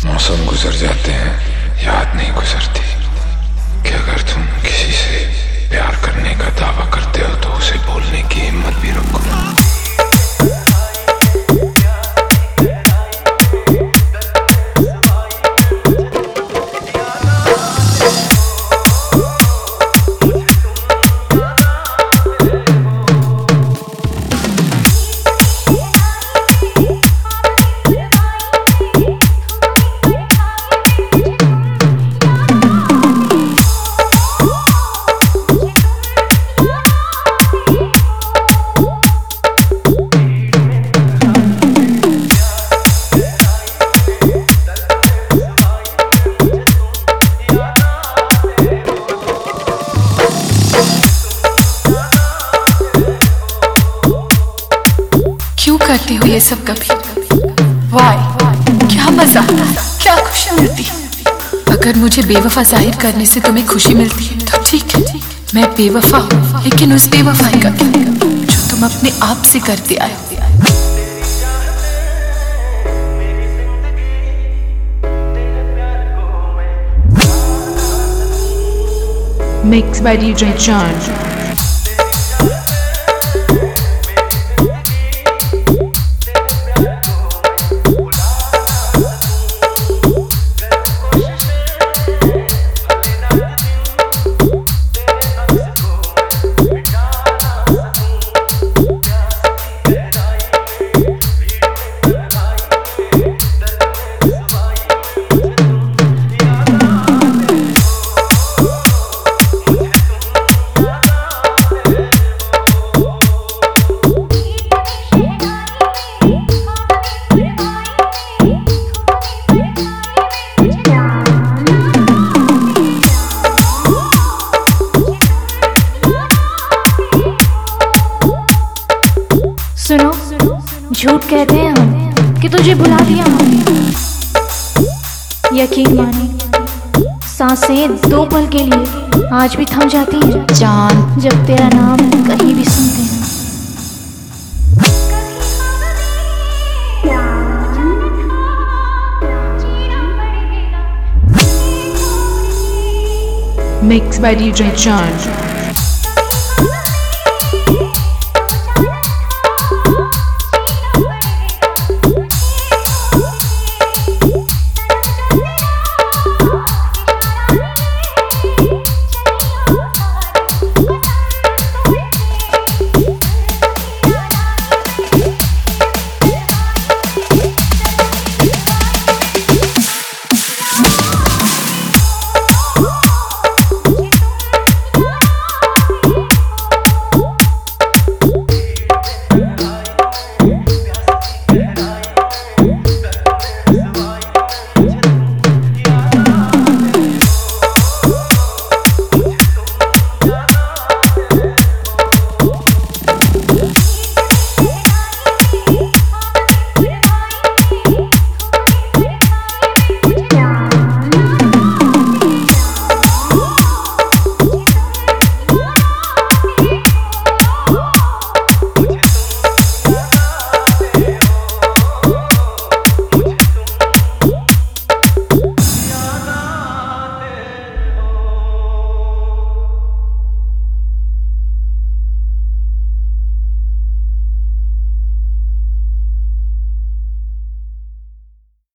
मौसम गुजर जाते हैं, याद नहीं गुजरती कि अगर तुम किसी से प्यार करने का दावा करते हो तो उसे बोलने की हिम्मत भी रखो। क्यों करती हो ये सब कभी? वाई? क्या मजा, क्या खुशी मिलती? अगर मुझे बेवफा जाहिर करने से तुम्हें खुशी मिलती है तो ठीक है, मैं बेवफा हूँ, लेकिन उस बेवफाई का जो तुम अपने आप से करते आए हो। Mixed by DJ John. सुनो, झूठ कहते हैं हम कि तुझे भुला दिया हमने। यकीन माने सांसें 2 पल के लिए आज भी थम जाती हैं जान, जब तेरा नाम कहीं भी सुनते हैं। Mixed by DJ John.